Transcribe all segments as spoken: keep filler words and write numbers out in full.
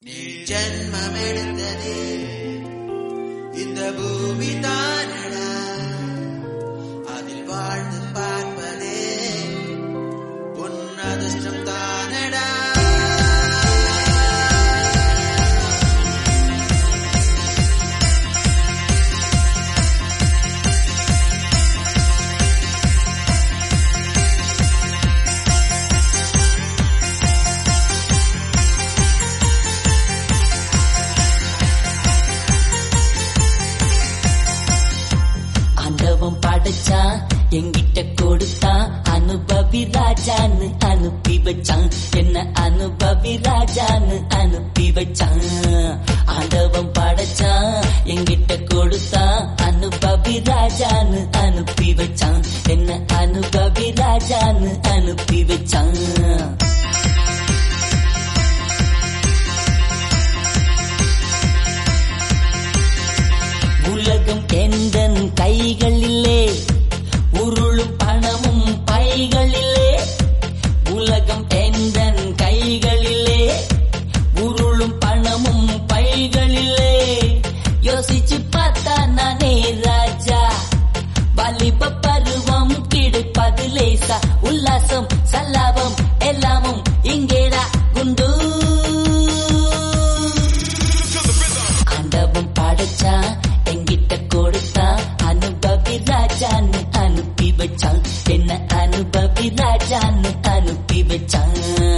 நீ ஜென்மமெடுத்ததே இந்த பூமி தானடா, அதில் வாழ்ந்து பார்ப்பதே உன் அதிர்ஷ்டம் தானடா. படைச்சான் எங்கிட்ட கொடுத்தான், அனுபவி ராஜான்னு அனுப்பி வச்சான். என்ன அனுபவி ராஜான்னு அனுப்பி வச்சான். ஆண்டவன் படைச்சான் எங்கிட்ட கொடுத்தான், அனுபவி ராஜான்னு அனுப்பி வச்சான். என்ன அனுபவி ராஜான்னு அனுப்பி வச்சான். உலகம் எந்தன் கைகளிலே, உருளும் பணமும் பைகளிலே. உலகம் எந்தன் கைகளிலே, உருளும் பணமும் பைகளிலே. யோசிச்சு பார்த்தா நானே ராஜா, வாலிப பருவம் கிடைப்பது லேசா. உல்லாசம் சல்லாபம் எல்லாமும் இங்கேடா குண்டு. ஆண்டவன் படைச்சா எங்கிட்ட கொடுத்தா, அனுபவி ராஜான்னு அனுப்பி வச்சான். என்ன அனுபவி ராஜான்னு அனுப்பி வச்சான்.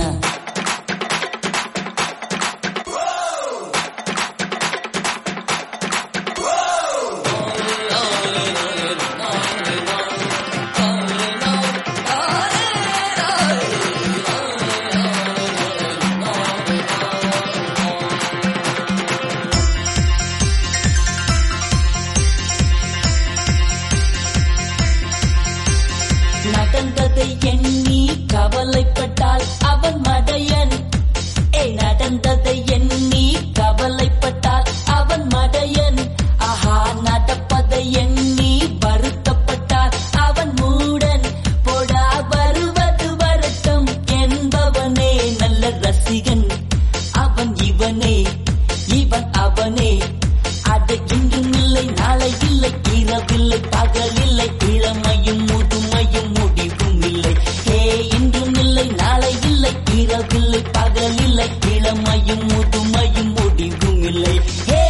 நடந்ததை எண்ணி கவலைப்பட்டால் அவன் மடையன். ஏ நடந்ததை எண்ணி கவலைப்பட்டால் அவன் மடையன். ஆஹா நடப்பதை எண்ணி வருத்தப்பட்டால் அவன் மூடன். போடா வருவது வரட்டும் என்பவனே நல்ல ரசிகன். அவன் இவனே இவன் அவனே. அது இன்றும் இல்லை நாளை இல்லை, இரவில்லை பகலில்லை, இளமையும் முதுமையும் முடிவும் இல்லை. ஹே இன்றும் இல்லை நாளை இல்லை, இரவில்லை பகலில்லை, இளமையும் முதுமையும் முடிவும் இல்லை. ஹே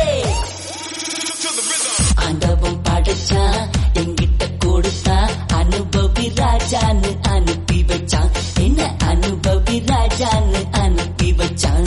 ஆண்டவன் படைச்சா எங்கிட்ட கொடுத்தா, அனுபவி ராஜான்னு அனுப்பி வச்சான். என்ன அனுபவி ராஜான்னு அனுப்பி வச்சான்.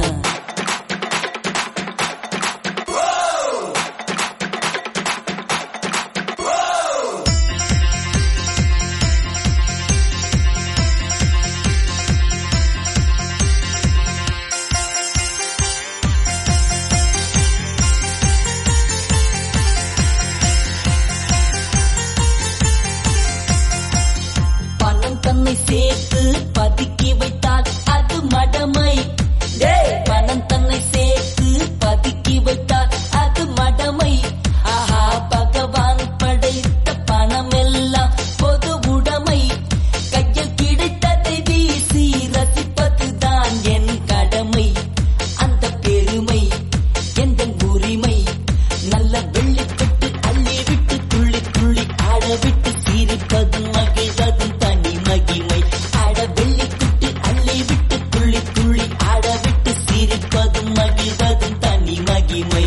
தன்னை சேர்த்து பதுக்கி வைத்தால் அது மடமை. பணம் தன்னை சேர்த்து பதுக்கி வைத்தால் அது மடமை. ஆஹா பகவான் படைத்த பணம் எல்லாம் பொது உடைமை. கையில் கிடைத்ததை வீசி ரசிப்பதுதான் என் கடமை. அந்த பெருமை எந்த உரிமை. நல்ல வெள்ளிக்கட்டு அள்ளி விட்டு துள்ளி துள்ளி ஆடவிட்டு சிரிப்பதும் மகிழ்வதும் தனி மகிமை. ஆட வெள்ளிக்குட்டு அள்ளி விட்டு துள்ளி துள்ளி ஆடவிட்டு சிரிப்பதும் மகிழ்வதும் தனி மகிமை.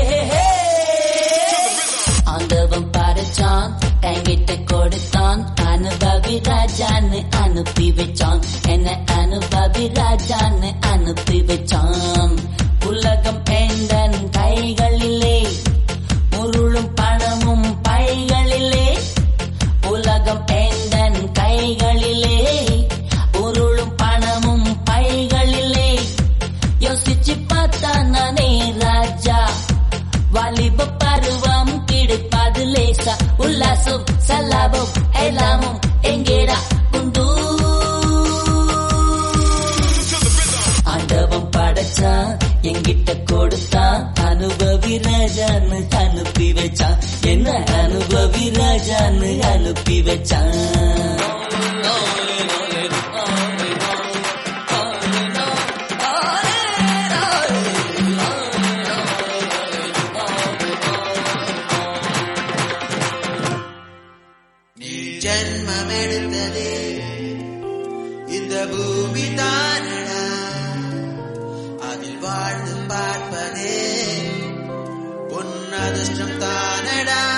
ஆண்டவன் படைச்சான் என்கிட்ட கொடுத்தான், அனுபவி ராஜான்னு அனுப்பி வச்சான். என்ன அனுபவி ராஜான்னு அனுப்பி வச்சான். உலகம் எந்தன் கைகளிலே, உருளும் பணமும் பைகளிலே. உலகம் எந்தன் கைகளிலே, உருளும் பணமும் பைகளிலே. யோசிச்சு பார்த்தா நானே ராஜா, வாலிப பருவம் கிடைப்பது லேசா. உல்லாசம் சல்லாபம் எல்லாமும் எங்கேடா குண்டு. ஆண்டவன் படைச்சா எங்கிட்ட கொடுத்தா, அனுபவி ராஜான்னு அனுப்பி வச்சான். என்ன அனுபவி ராஜான்னு அனுப்பி வச்சான். Oh, ஜென்மம் எடுத்ததே இந்த பூமி தானடா, அதில் வாழ்ந்து பார்ப்பதே பொன் அதிர்ஷ்டம் தானடா.